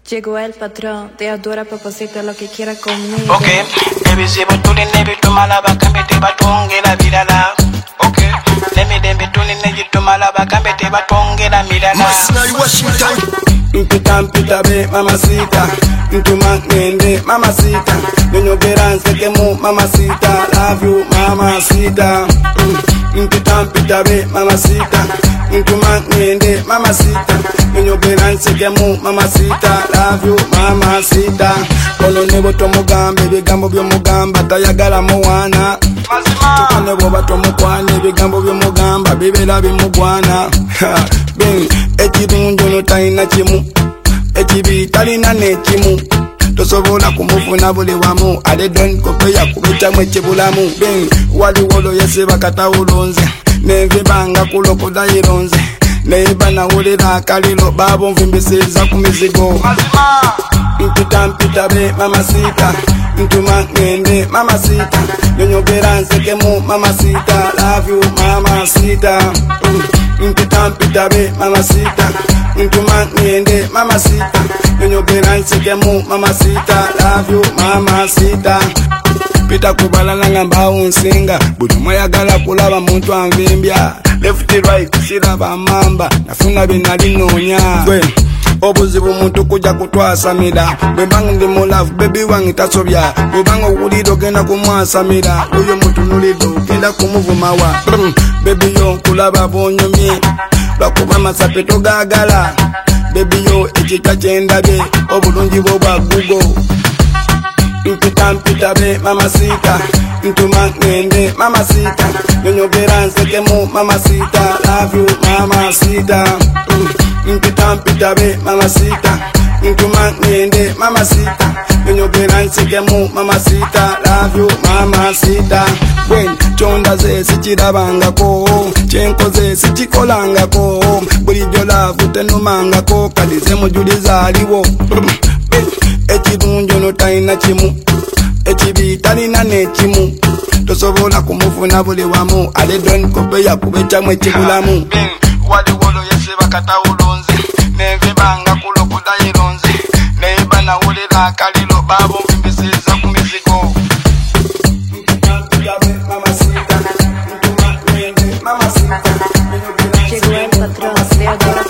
Llegó el patrón, te adora papacita, lo que quiera conmigo. Ok, baby, si vos tú never to malaba, cambete batongue la mirada. Ok, dembe tú never to malaba, cambete batongue la mirada. Mpita be mamacita, ntuma ngende mamacita, nyo geranse ke mu mamacita, love you mamacita. Mpita be mamacita, ntuma ngende mamacita, nyo geranse ke mu mamacita, love you mamacita. Kono nebo to mugambe bigambo byo mugamba tayagala muwana. Kono nebo bato mukwane bigambo byo mugamba bibera bimugwana. Ben ekirunjo no taina chimu ekibi talina nekimu tosobola kumufuna buli wamu adedon kopeya kubecha mwechebulamu ben waliwolo yese bakatawulonze nevibanga kulokoda ironze neibana wulira kalilo babo mvimbiseza kumizigo mpita be mamacita ntuma ngende mamacita nyonyogera nsekemu mamacita love you mamacita mpita be mamacita ntuma ngende mamacita nyonyogera nsekemu mamacita love you mamacita pita kubalala ngamba unsinga buli mwayagala kulaba muntu anvimbya left right shiraba mamba nafuna binalinonya gwe obuzibu muntu kuja kutwasamira bwembanga ndi mu love baby wange tasobya bwembanga owulira genda kumwasamira oyo muntu nulido genda kumuvumawa baby yo kulaba bonyomye lwakuba masape togagala baby yo ekika kyendabye obulungi bwo bwa google mpita be mamacita ntuma ngende mamacita nyonyogera nsekemu mamacita love you mamacita mpita be mamacita ntuma ngende mamacita nyonyogera nsekemu mamacita love you mamacita bwen chonda ze sichirabangako chenkoze sichikolangako bulijjo love tenumangako kalize mujuliza aliwo ekirunjo no taina chimu ekibi talina nekimu tosobola kumufuna buli wamu aledon kopeya kubecha mwechibulamu waliwolo yese bakatawulonze nevibanga kulokoda ironze neibana wulira kalilo babo mvimbiseza kumizigo mamacita